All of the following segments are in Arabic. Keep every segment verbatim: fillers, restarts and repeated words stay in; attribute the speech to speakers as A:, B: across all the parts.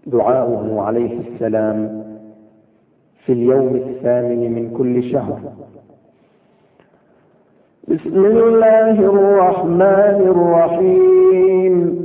A: دعاؤه عليه السلام في اليوم الثامن من كل شهر.
B: بسم الله الرحمن الرحيم.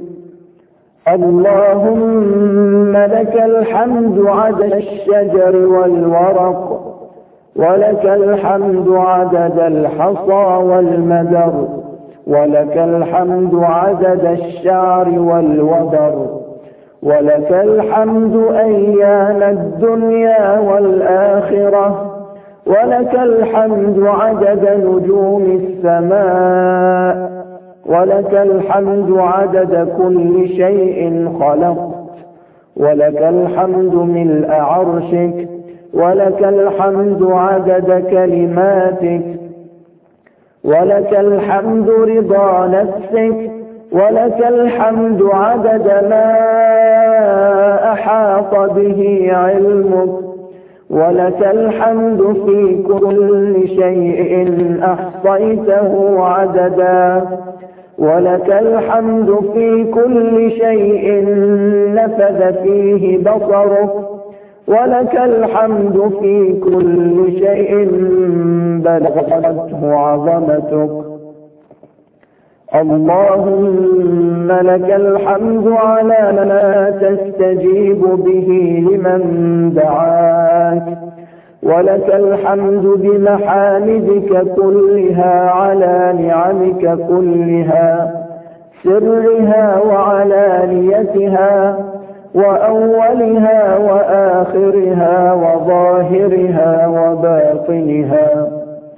B: اللهم لك الحمد عدد الشجر والورق، ولك الحمد عدد الحصى والمدر، ولك الحمد عدد الشعر والوبر، ولك الحمد أيام الدنيا والآخرة، ولك الحمد عدد نجوم السماء، ولك الحمد عدد كل شيء خلقت، ولك الحمد ملء عرشك، ولك الحمد عدد كلماتك، ولك الحمد رضا نفسك، ولك الحمد عدد ما أحاط به علمك، ولك الحمد في كل شيء أحصيته عددا، ولك الحمد في كل شيء نفذ فيه بصرك، ولك الحمد في كل شيء بلغته عظمتك. اللهم لك الحمد على ما تستجيب به لمن دعاك، ولك الحمد بمحامدك كلها على نعمك كلها، سرها وعلانيتها، وأولها وآخرها وظاهرها وباطنها.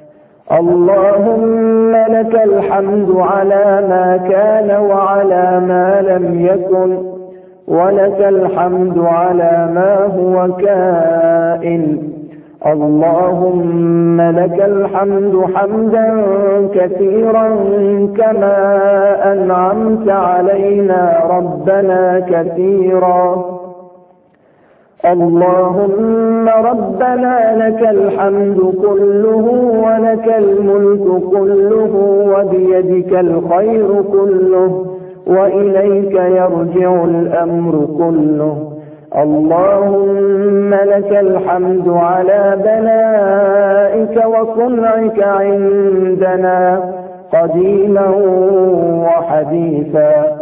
B: اللهم لك الحمد على ما كان وعلى ما لم يكن، ولك الحمد على ما هو كائن. اللهم لك الحمد حمدا كثيرا كما أنعمت علينا ربنا كثيرا. اللهم ربنا لك الحمد كله، ولك الملك كله، وبيدك الخير كله، وإليك يرجع الأمر كله. اللهم لك الحمد على بلائك وصنعك عندنا قديما وحديثا.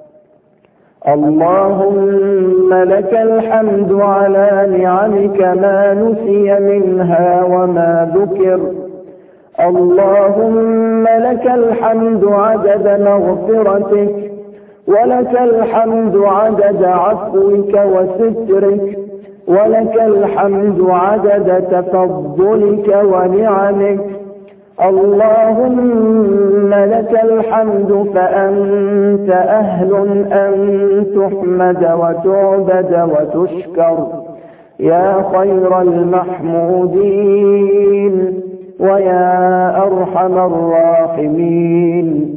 B: اللهم لك الحمد على نعمك ما نسي منها وما ذكر. اللهم لك الحمد عدد مغفرتك، ولك الحمد عدد عفوك وسترك، ولك الحمد عدد تفضلك ونعمك. اللهم لك الحمد فأنت أهل أن تحمد وتعبد وتشكر يا خير المحمودين ويا أرحم الراحمين.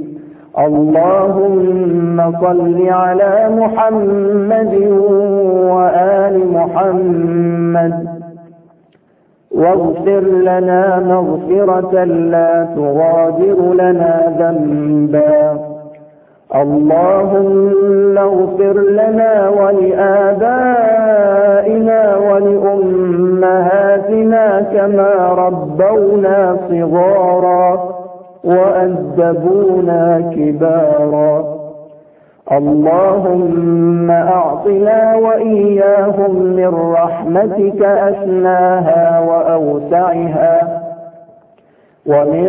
B: اللهم صل على محمد وآل محمد، واغفر لنا مغفرة لا تغادر لنا ذنبا. اللهم اغفر لنا ولآبائنا ولأمهاتنا كما ربونا صغارا وأدبونا كبارا. اللهم أعطنا وإياهم من رحمتك أسناها وأوسعها، ومن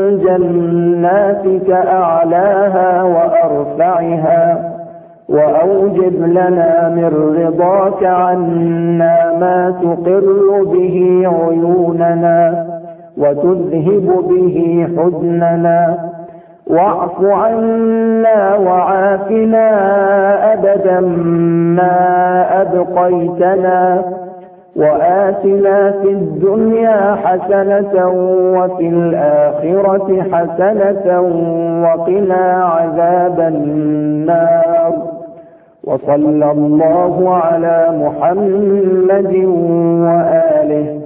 B: جناتك أعلاها وأرفعها، وأوجب لنا من رضاك عنا ما تقر به عيوننا وتذهب به حزننا. واعف عنا وعافنا أبدا ما أبقيتنا، وآتنا في الدنيا حسنة وفي الآخرة حسنة وقنا عذاب النار. وصلى الله على محمد وآله